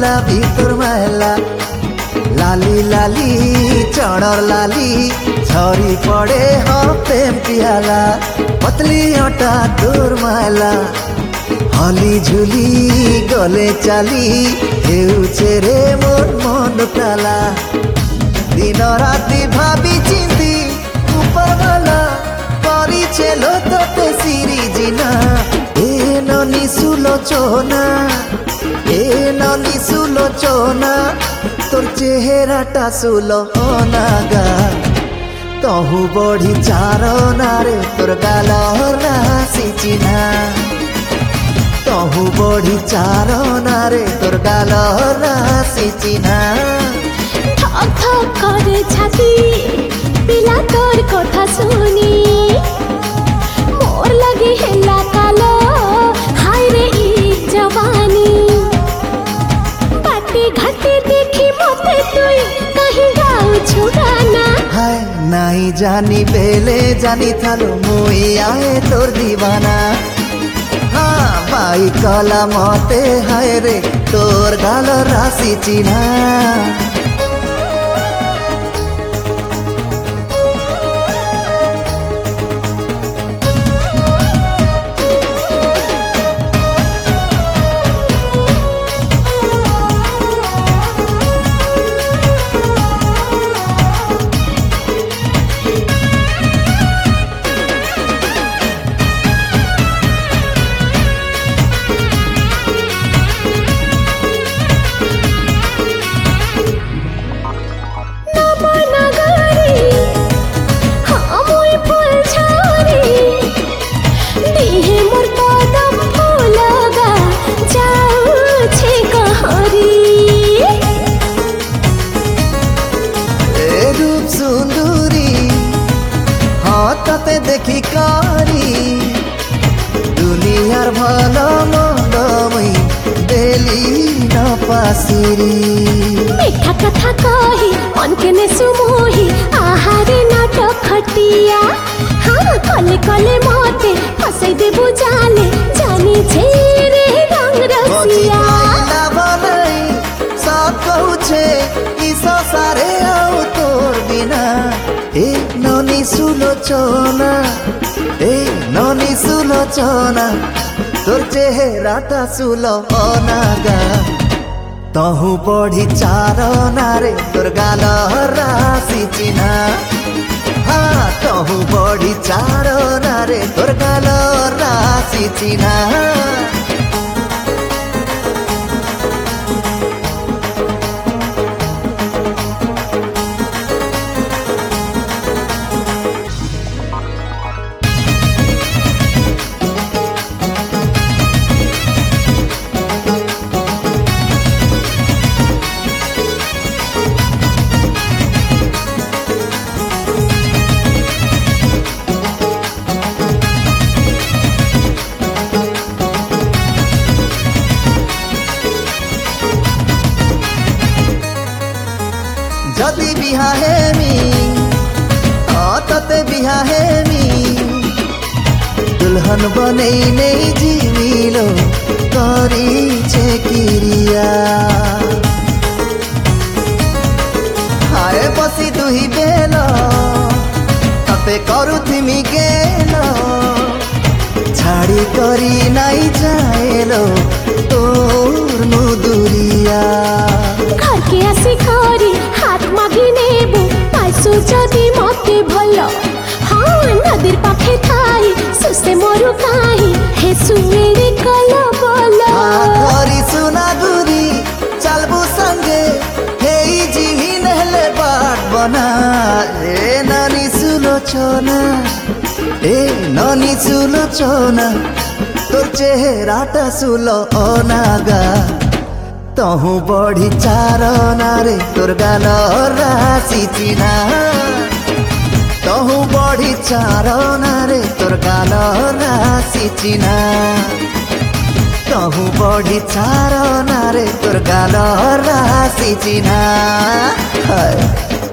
गुलाबी तोर महला लाली लाली चढ़र लाली झरी पड़े हो प्रेम पियाला पतली अटा तोर महला हली झुली गले चाली हेउछे रे मोर मन ताला दिन राति भाबी चिंती उपरवाला परिछे लो तोते सिरिजिना ए ननी सुलोचना ए ननी सुलोचना तोर चेहराटा सुलोना गा तहु बढ़ी चारना रे तोर गालर राशि चिन्हा तहु बढ़ी चारना रे तोर गालर राशि चिन्हा ठक ठक करे छाती पिला तोर कथा सुनी मोर लगे हेला कालो हाय रे ई जवानी बाटी घाटी देखी मते तुई कहीं गाऊ छुगाना हाय नहीं जानी बेले जानी थालो मुई आए तोर दीवाना हाँ बाई कला मते हाय रे तोर गालर राशि चिन्हा तते देखी कारी दुनियार भलो मंद मुई देली न पासिरी मिठा कथा कही अनके ने सुमोही आहारे नाटक खटिया हाँ कले कले मते फसै दे बुझाले जानी छे रे रंग रसिया सब कहू छे ई संसारे आउ तोर बिना ए ननी सुलोचना ए ननी सुलोचना तोर चेहराटा सुलोना गा तहु बढ़ी चारना रे तोर गालर राशि चिन्हा हाँ तहु बढ़ी चारना रे तोर गालर राशि चिन्हा जदि बिहा हेमी तते बिहा हेमी दुल्हन बनै नहीं जीविलो करी छे किरिया हाय बसी दुही बेलो तते करू थिमी गेलो छाड़ी करी नहीं जाएलो तोर मुदुरिया घर के आसी करी हाथ मागी नेबु पाइसु जदि मते भलो हाँ नदीर पाखे थाई सुसे मोरु काहि हे सुमेरे कला बोला करी सुना गुरी चलबु संगे हे जीवी नहले बाट बना ए ननी सुलोचना ए ननी सुलोचना तोर चेहराटा सुलोना गा तहु बढ़ी चारना रे तोर गालर राशि चिन्हा तहु बढ़ी चारना रे तोर गालर राशि चिन्हा तहु बढ़ी चारना रे तोर गालर राशि चिन्हा।